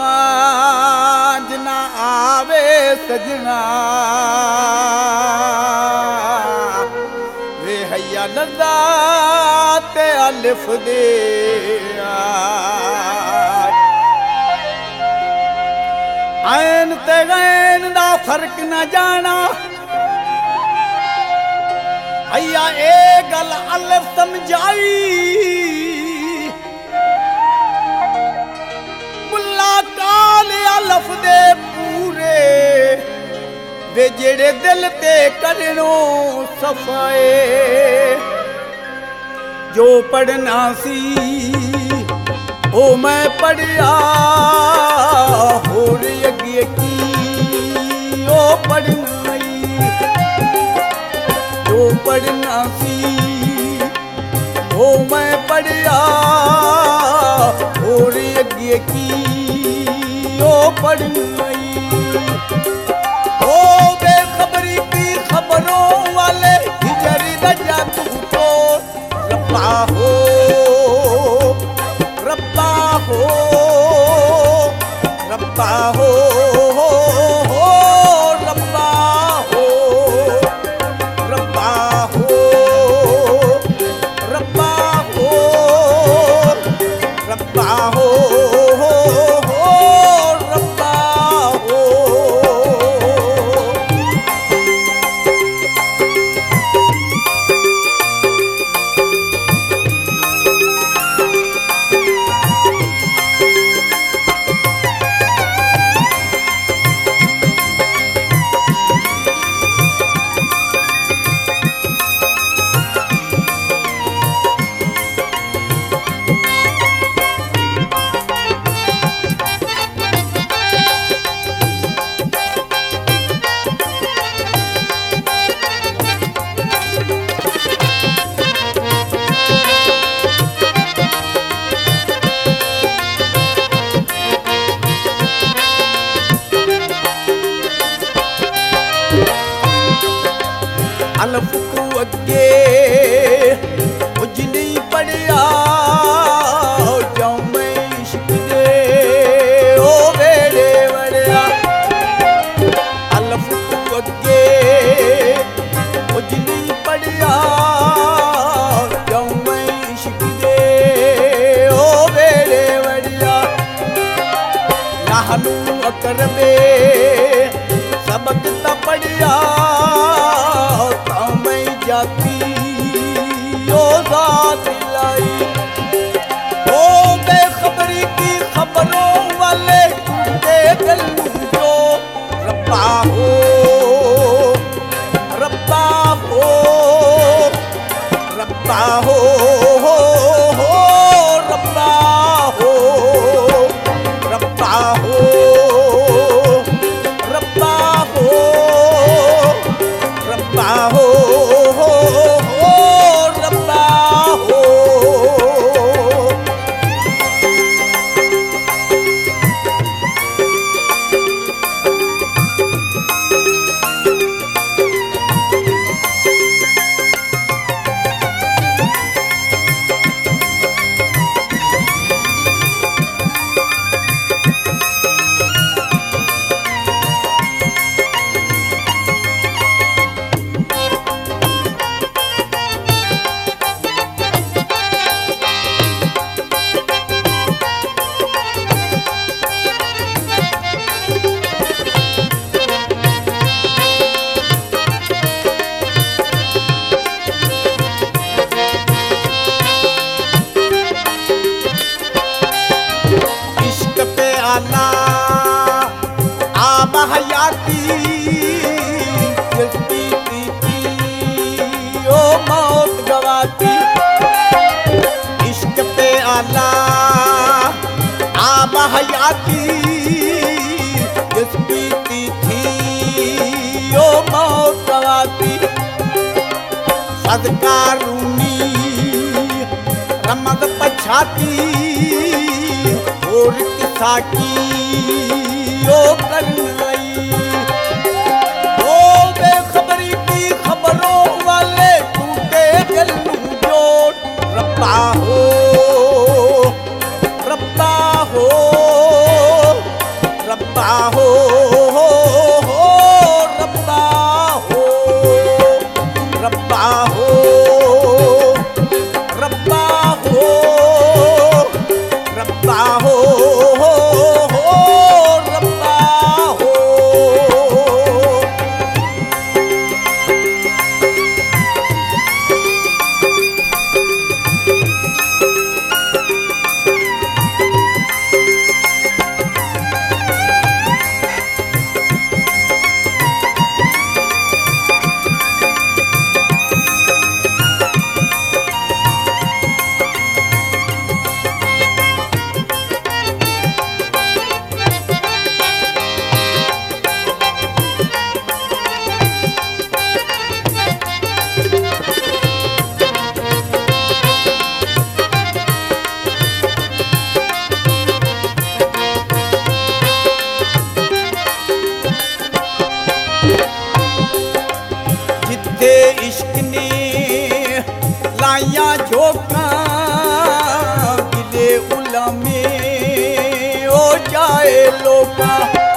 सांझ ना आवे सजना वे हैया लदा ते अलिफ दे ऐन ते गैन दा फर्क न जाना हैया ए गल अलिफ समझाई मुल्ला काल अलिफ दे पूरे वे जेड़े दिल ते करनो सफाए जो पढ़ना सी ओ मैं पढ़िया होर अगे की ओ पढ़ना जो पढ़ना सी ओ मैं पढ़िया होर अगे की ओ पढ़ना ओ बेखबरी की खबरों वाले हिजरी दजा तू तो रब्बा हो रब्बा हो रब्बा हो रब्बा हो रब्बा हो रब्बा हो रब्बा हो रब्बा हो अलिफ तू अगे कुछ नहीं पढ़िया जाऊं मैं इश्क दे ओ वेड़े वड़िया अलिफ तू अगे कुछ नहीं पढ़िया जाऊं मैं इश्क दे ओ वेड़े वड़िया नाहनू अकरबे सबक ता पढ़िया जाती ओ जात लाई ओ बेखबरी की खबरों वाले के दिल जो रब्बा हो रब्बा हो रब्बा हो रब्बा हो रब्बा हो रब्बा हो रब्बा हो आला आब हयाती जल्दी की ओ मौत गवाती इश्क पे आला आब हयाती जल्दी थी ओ मौत गवाती सदका रूनी रमद पछाती और साकी ओ करनई ओ बेखबरी की खबरों वाले टूटे दिल जोड़ रब्बा हो रब्बा हो हो रब्बा हो रब्बा हो रब्बा हो रब्बा हो रब्बा हो। जिथे इश्क ने लाइया झोंका गिले उलमे हो जाए लोका।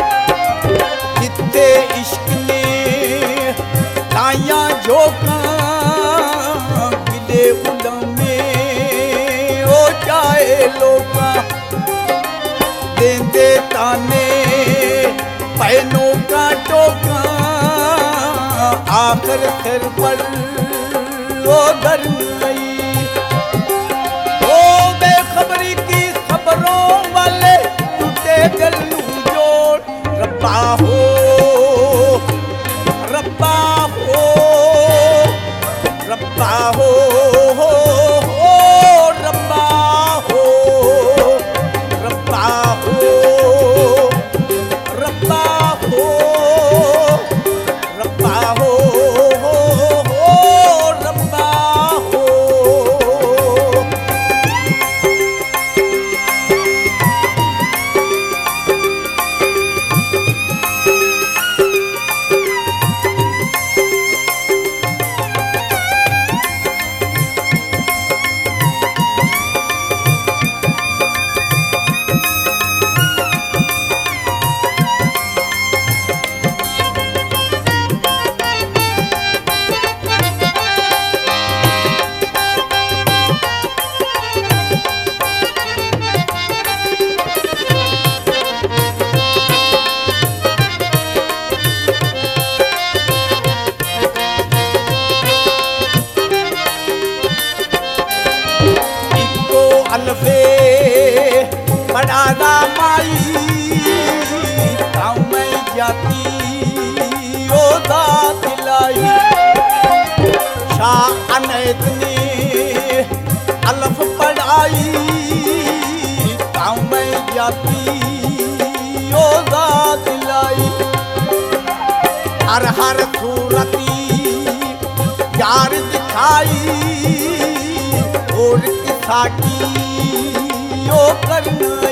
जिथे इश्क ने लाइया झोंका गिले उलमे हो जाए लोका। देंदे ताने पैनों का टोका आखिर सिर पर वो घर गई। ओ बेखबरी की खबरों वाले टूटे दिल जोड़ रब्बा हो रब्बा हो रब्बा हो रब्बा हो रब्बा हो रब्बा हो रब्बा हो रब्बा हो। अलफे बड़ादा माई गाँव में जाती ओ दात लाई। शाह अनैत ने अलफ पढ़ाई गाँव में जाती ओ दात लाई। हर सूरती यार दिखाई और साकी यो करना